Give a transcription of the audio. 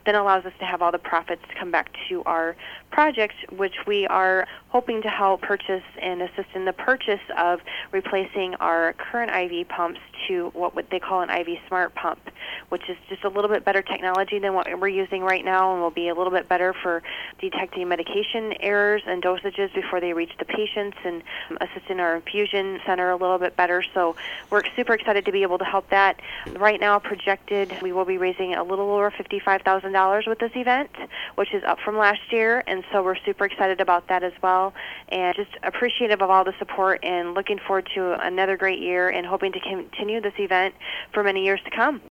then allows us to have all the profits come back to our project, which we are hoping to help purchase and assist in the purchase of replacing our current IV pumps to what they call an IV Smart pump, which is just a little bit better technology than what we're using right now and will be a little bit better for detecting medication errors and dosages before they reach the patients and assisting our infusion center a little bit better. So we're super excited to be able to help that. Right now, projected, we will be raising a little over $55,000 with this event, which is up from last year, and so we're super excited about that as well, and just appreciative of all the support and looking forward to another great year and hoping to continue this event for many years to come.